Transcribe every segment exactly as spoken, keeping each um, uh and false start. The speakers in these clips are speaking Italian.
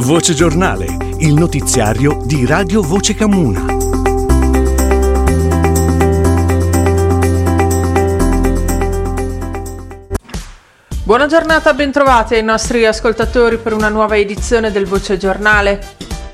Voce Giornale, il notiziario di Radio Voce Camuna. Buona giornata, bentrovati ai nostri ascoltatori per una nuova edizione del Voce Giornale.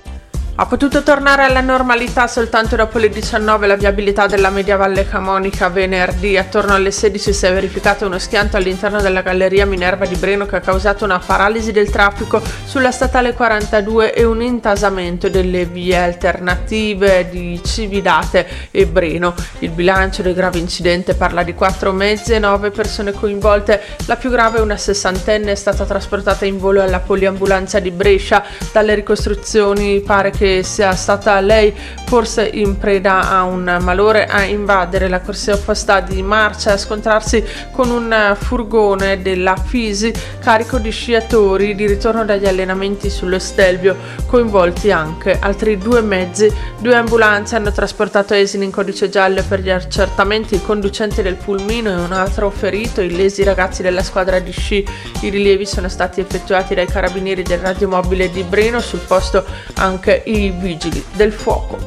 Ha potuto tornare alla normalità soltanto dopo le diciannove la viabilità della Mediavalle Camonica. Venerdì attorno alle sedici si è verificato uno schianto all'interno della galleria Minerva di Breno che ha causato una paralisi del traffico sulla statale quarantadue e un intasamento delle vie alternative di Cividate e Breno. Il bilancio del grave incidente parla di quattro mezzi e nove persone coinvolte. La più grave, una sessantenne, è stata trasportata in volo alla poliambulanza di Brescia. Dalle ricostruzioni pare che che sia stata lei forse in preda a un malore a invadere la corsia opposta di marcia e a scontrarsi con un furgone della Fisi carico di sciatori di ritorno dagli allenamenti sullo Stelvio. Coinvolti anche altri due mezzi. Due ambulanze hanno trasportato esili in codice giallo per gli accertamenti, il conducente del pulmino e un altro ferito, illesi ragazzi della squadra di sci. I rilievi sono stati effettuati dai carabinieri del radiomobile di Breno, sul posto anche i vigili del fuoco.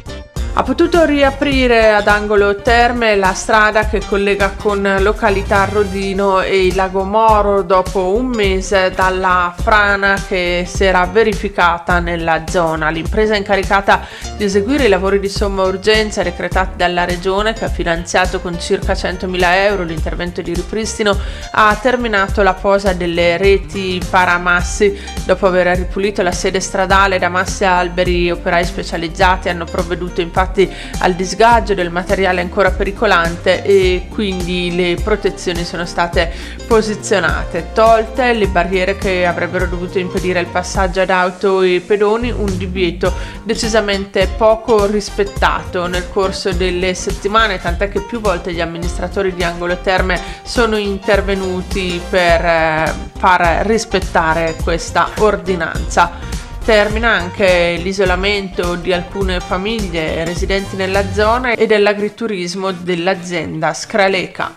Ha potuto riaprire ad Angolo Terme la strada che collega con località Rodino e il Lago Moro dopo un mese dalla frana che si era verificata nella zona. L'impresa incaricata di eseguire i lavori di somma urgenza decretati dalla Regione, che ha finanziato con circa centomila euro l'intervento di ripristino, ha terminato la posa delle reti paramassi. Dopo aver ripulito la sede stradale da massi e alberi, operai specializzati hanno provveduto infatti al disgaggio del materiale ancora pericolante e quindi le protezioni sono state posizionate, tolte le barriere che avrebbero dovuto impedire il passaggio ad auto e pedoni, un divieto decisamente poco rispettato nel corso delle settimane, tant'è che più volte gli amministratori di Angolo Terme sono intervenuti per eh, far rispettare questa ordinanza. Termina anche l'isolamento di alcune famiglie residenti nella zona e dell'agriturismo dell'azienda Scraleca.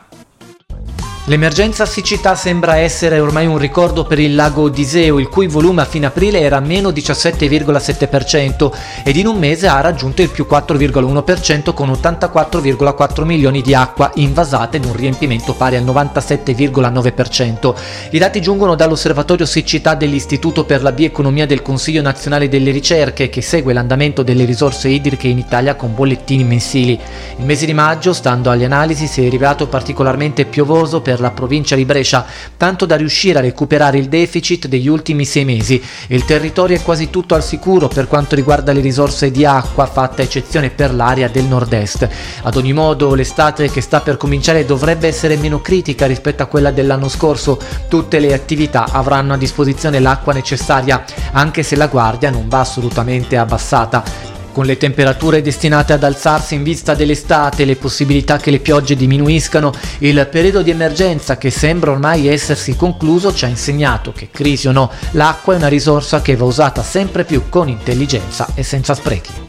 L'emergenza siccità sembra essere ormai un ricordo per il lago d'Iseo, il cui volume a fine aprile era meno diciassette virgola sette per cento ed in un mese ha raggiunto il più quattro virgola uno per cento con ottantaquattro virgola quattro milioni di acqua invasate ed un riempimento pari al novantasette virgola nove per cento. I dati giungono dall'osservatorio siccità dell'Istituto per la Bioeconomia del Consiglio Nazionale delle Ricerche, che segue l'andamento delle risorse idriche in Italia con bollettini mensili. Il mese di maggio, stando alle analisi, si è rivelato particolarmente piovoso per la provincia di Brescia, tanto da riuscire a recuperare il deficit degli ultimi sei mesi. Il territorio è quasi tutto al sicuro per quanto riguarda le risorse di acqua, fatta eccezione per l'area del nord-est. Ad ogni modo, l'estate che sta per cominciare dovrebbe essere meno critica rispetto a quella dell'anno scorso. Tutte le attività avranno a disposizione l'acqua necessaria, anche se la guardia non va assolutamente abbassata. Con le temperature destinate ad alzarsi in vista dell'estate e le possibilità che le piogge diminuiscano, il periodo di emergenza, che sembra ormai essersi concluso, ci ha insegnato che, crisi o no, l'acqua è una risorsa che va usata sempre più con intelligenza e senza sprechi.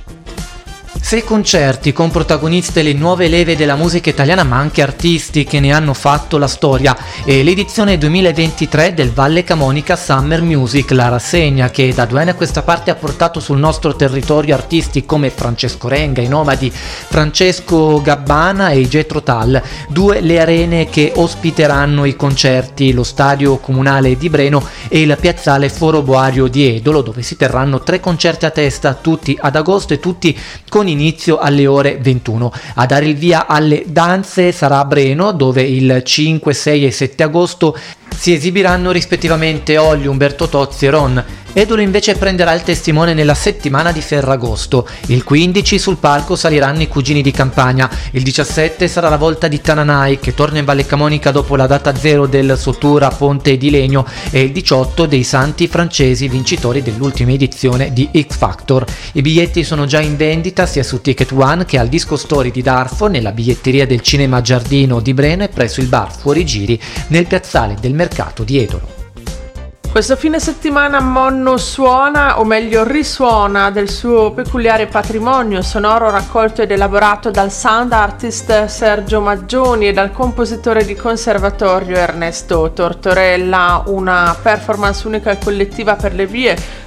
Sei concerti con protagoniste le nuove leve della musica italiana, ma anche artisti che ne hanno fatto la storia, e l'edizione duemilaventitré del Valle Camonica Summer Music, la rassegna che da due anni a questa parte ha portato sul nostro territorio artisti come Francesco Renga, i Nomadi, Francesco Gabbana e i Jethro Tull, due le arene che ospiteranno i concerti, lo Stadio Comunale di Breno e il Piazzale Foro Boario di Edolo, dove si terranno tre concerti a testa, tutti ad agosto e tutti con inizio alle ore ventuno. A dare il via alle danze sarà Breno, dove il cinque, sei e sette agosto si esibiranno rispettivamente Olli, Umberto Tozzi e Ron. Edolo invece prenderà il testimone nella settimana di Ferragosto. Il quindici sul palco saliranno i Cugini di Campagna. Il diciassette sarà la volta di Tananai, che torna in Valle Camonica dopo la data zero del Sotura Ponte di Legno, e il diciotto dei Santi Francesi, vincitori dell'ultima edizione di X Factor. I biglietti sono già in vendita sia su Ticket One che al Disco Story di Darfo, nella biglietteria del Cinema Giardino di Breno e presso il bar Fuorigiri nel piazzale del mercato di Edolo. Questo fine settimana Monno suona, o meglio risuona, del suo peculiare patrimonio sonoro raccolto ed elaborato dal sound artist Sergio Maggioni e dal compositore di conservatorio Ernesto Tortorella, una performance unica e collettiva per le vie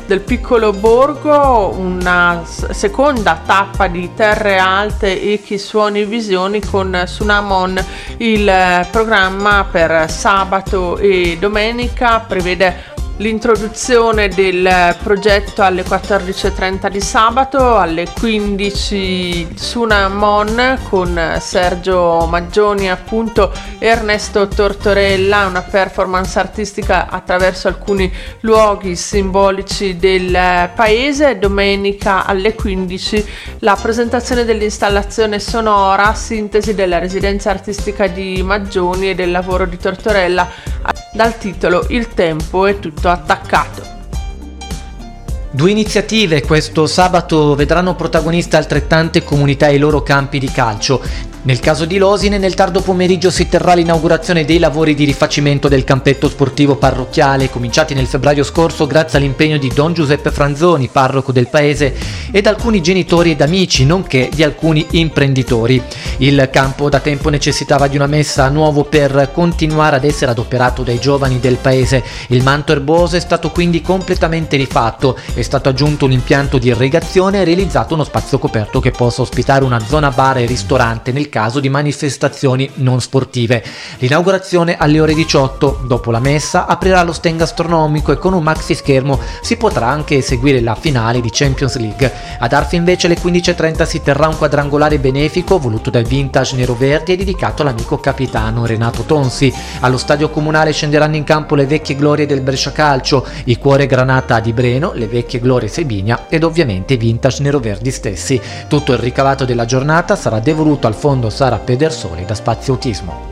del piccolo borgo, una seconda tappa di Terre Alte, Echi, Suoni e Visioni con Sunamon. Il programma per sabato e domenica prevede l'introduzione del progetto alle quattordici e trenta di sabato, alle quindici Sunamon con Sergio Maggioni, appunto Ernesto Tortorella, una performance artistica attraverso alcuni luoghi simbolici del paese. Domenica alle quindici la presentazione dell'installazione sonora, sintesi della residenza artistica di Maggioni e del lavoro di Tortorella, dal titolo Il tempo è tutto attaccato. Due iniziative questo sabato vedranno protagoniste altrettante comunità e i loro campi di calcio. Nel caso di Losine, nel tardo pomeriggio si terrà l'inaugurazione dei lavori di rifacimento del campetto sportivo parrocchiale, cominciati nel febbraio scorso grazie all'impegno di Don Giuseppe Franzoni, parroco del paese, ed alcuni genitori ed amici, nonché di alcuni imprenditori. Il campo da tempo necessitava di una messa a nuovo per continuare ad essere adoperato dai giovani del paese. Il manto erboso è stato quindi completamente rifatto, è stato aggiunto un impianto di irrigazione e realizzato uno spazio coperto che possa ospitare una zona bar e ristorante nel caso di manifestazioni non sportive. L'inaugurazione alle ore diciotto. Dopo la messa aprirà lo stand gastronomico e con un maxi schermo si potrà anche seguire la finale di Champions League. Ad Arfi invece alle quindici e trenta si terrà un quadrangolare benefico voluto dal Vintage Neroverdi e dedicato all'amico capitano Renato Tonsi. Allo stadio comunale scenderanno in campo le vecchie glorie del Brescia Calcio, i Cuore Granata di Breno, le vecchie glorie Sebigna ed ovviamente i Vintage Neroverdi stessi. Tutto il ricavato della giornata sarà devoluto al fondo Sara Pedersoli da Spazio Autismo.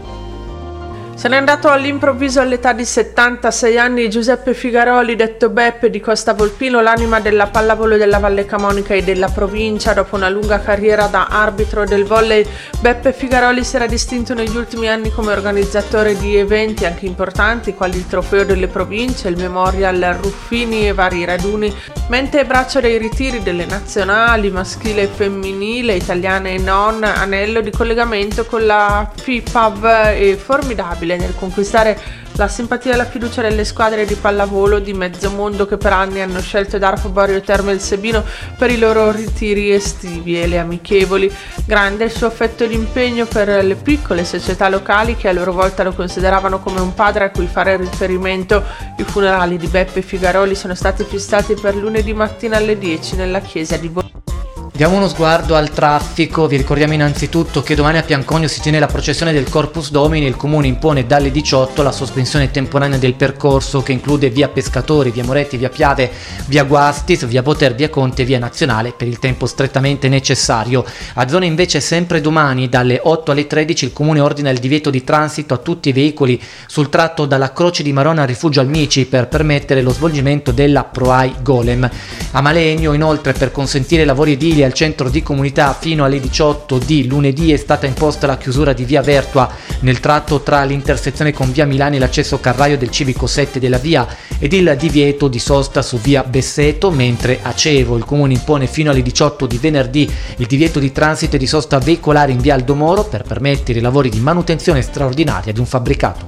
Se n'è andato all'improvviso all'età di settantasei anni Giuseppe Figaroli, detto Beppe, di Costa Volpino, l'anima della pallavolo della Valle Camonica e della provincia. Dopo una lunga carriera da arbitro del volley, Beppe Figaroli si era distinto negli ultimi anni come organizzatore di eventi anche importanti, quali il Trofeo delle Province, il Memorial Ruffini e vari raduni, mente e braccio dei ritiri delle nazionali, maschile e femminile, italiane e non, anello di collegamento con la FIPAV e formidabile nel conquistare la simpatia e la fiducia delle squadre di pallavolo di mezzo mondo che per anni hanno scelto Darfo Borio Terme il Sebino per i loro ritiri estivi e le amichevoli. Grande il suo affetto ed impegno per le piccole società locali che a loro volta lo consideravano come un padre a cui fare riferimento. I funerali di Beppe Figaroli sono stati fissati per lunedì mattina alle dieci nella chiesa di Bologna. Diamo uno sguardo al traffico. Vi ricordiamo innanzitutto che domani a Pianconio si tiene la processione del Corpus Domini. Il comune impone dalle diciotto la sospensione temporanea del percorso, che include via Pescatori, via Moretti, via Piave, via Guastis, via Poter, via Conte e via Nazionale per il tempo strettamente necessario. A zona invece sempre domani dalle otto alle tredici il comune ordina il divieto di transito a tutti i veicoli sul tratto dalla Croce di Marona al Rifugio Almici per permettere lo svolgimento della Proai Golem. A Malegno inoltre, per consentire lavori edili al centro di comunità fino alle diciotto di lunedì, è stata imposta la chiusura di via Vertua nel tratto tra l'intersezione con via Milani e l'accesso carraio del civico sette della via ed il divieto di sosta su via Besseto, mentre a Cevo il comune impone fino alle diciotto di venerdì il divieto di transito e di sosta veicolare in via Aldomoro per permettere i lavori di manutenzione straordinaria di un fabbricato.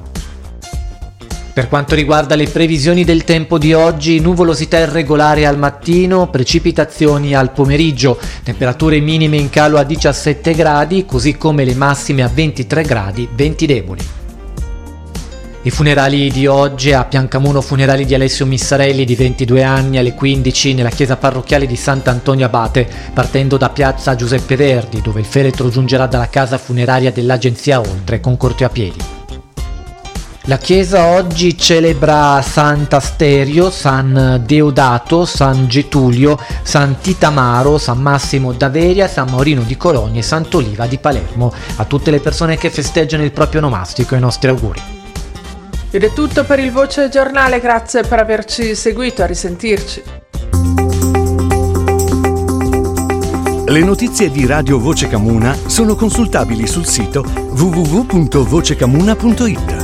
Per quanto riguarda le previsioni del tempo di oggi, nuvolosità irregolare al mattino, precipitazioni al pomeriggio, temperature minime in calo a diciassette gradi, così come le massime a ventitré gradi, venti deboli. I funerali di oggi: a Piancamuno funerali di Alessio Missarelli di ventidue anni alle quindici nella chiesa parrocchiale di Sant'Antonio Abate, partendo da piazza Giuseppe Verdi, dove il feretro giungerà dalla casa funeraria dell'agenzia Oltre con corteo a piedi. La chiesa oggi celebra Sant'Asterio, San Deodato, San Getulio, San Titamaro, San Massimo d'Averia, San Maurino di Cologna e Sant'Oliva di Palermo. A tutte le persone che festeggiano il proprio onomastico i nostri auguri. Ed è tutto per il Voce Giornale, grazie per averci seguito, a risentirci. Le notizie di Radio Voce Camuna sono consultabili sul sito w w w punto vocecamuna punto i t.